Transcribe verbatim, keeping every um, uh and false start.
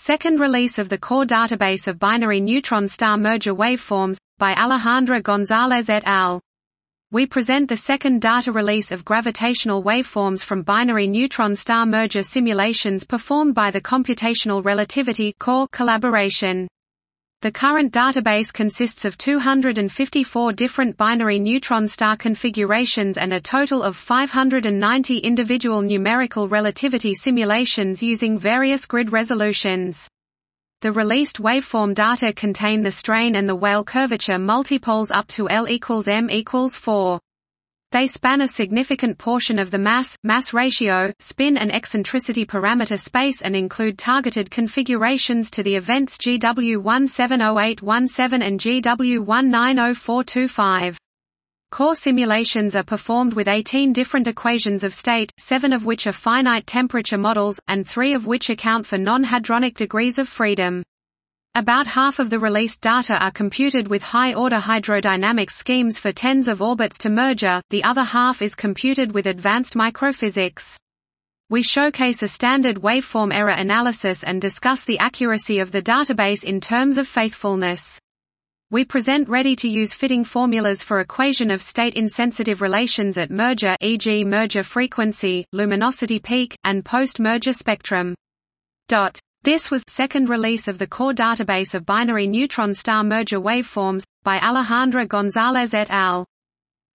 Second release of the core database of binary neutron star merger waveforms, by Alejandra González et al. We present the second data release of gravitational waveforms from binary neutron star merger simulations performed by the Computational Relativity Core collaboration. The current database consists of two hundred fifty-four different binary neutron star configurations and a total of five hundred ninety individual numerical relativity simulations using various grid resolutions. The released waveform data contain the strain and the Weyl curvature multipoles up to L equals M equals four. They span a significant portion of the mass, mass ratio, spin and eccentricity parameter space and include targeted configurations to the events G W one seven zero eight one seven and G W one nine zero four two five. Core simulations are performed with eighteen different equations of state, seven of which are finite temperature models, and three of which account for non-hadronic degrees of freedom. About half of the released data are computed with high-order hydrodynamics schemes for tens of orbits to merger, the other half is computed with advanced microphysics. We showcase a standard waveform error analysis and discuss the accuracy of the database in terms of faithfulness. We present ready-to-use fitting formulas for equation of state-insensitive relations at merger, for example merger frequency, luminosity peak, and post-merger spectrum. Dot. This was second release of the core database of binary neutron star merger waveforms, by Alejandra González et al.